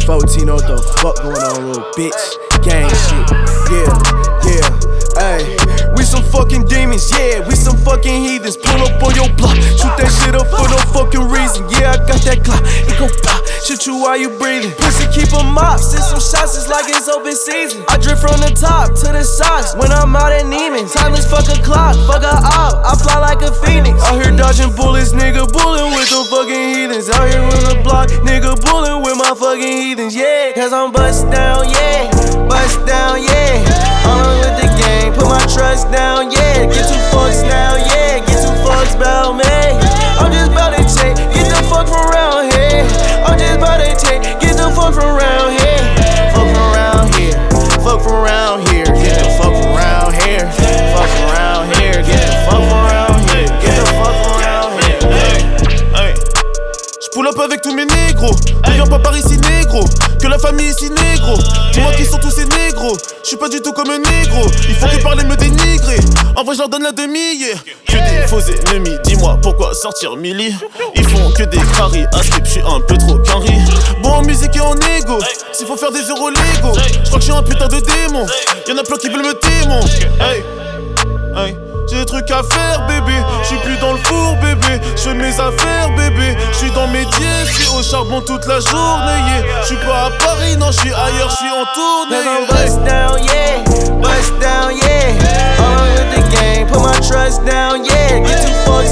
14, know what the fuck going on, little bitch. Gang shit, yeah, ayy. We some fucking demons, yeah, we some fucking heathens. Pull up on your block, shoot that shit up for no fucking reason. Yeah, I got that clock, it gon' pop, shoot you while you breathing. Pussy keep 'em up, send some shots, it's like it's open season. I drip from the top to the sides when I'm out at Neiman. Timeless fuck a clock, fuck a op, I fly like a phoenix. Out here dodging bullets, nigga, bullin' with the fucking heathens. Out here on the block, nigga, bullin' with my fucking heathens, yeah. Cause I'm bust down, yeah, yeah. I'm with the gang, put my trust down, yeah. Get 2 fucks now, yeah, get 2 fucks about me. I'm just about to take, get the fuck from around here. I'm just about to take, get the fuck from around here. Fuck from around here, fuck from around here. Get the fuck from around here, fuck from around here. Get the fuck from around here, get the fuck from around here. Hey. J'pull up avec tous mes négros. Ne viens pas par ici négro, que la famille ici négro. Dis-moi qui sont tous ces négros. J'suis pas du tout comme un négro. Il faut que parler me dénigrer. En vrai j'leur donne la demi, yeah. Que des faux ennemis, dis-moi pourquoi sortir Millie. Ils font que des craries, à skip j'suis un peu trop qu'Henri. Bon en musique et en égo, s'il faut faire des euros Lego. J'crois que j'suis un putain de démon. Y'en a plein qui veulent me démon. Hey, hey. J'ai des trucs à faire bébé, j'suis plus dans le four bébé. J'fais mes affaires bébé, j'suis dans mes dièses, j'suis au charbon toute la journée, yeah. J'suis pas à Paris, non j'suis ailleurs, j'suis en tournée, yeah. Bust down, yeah, bust down, yeah. I'm with the gang, put my trust down, yeah. Get 2 fucks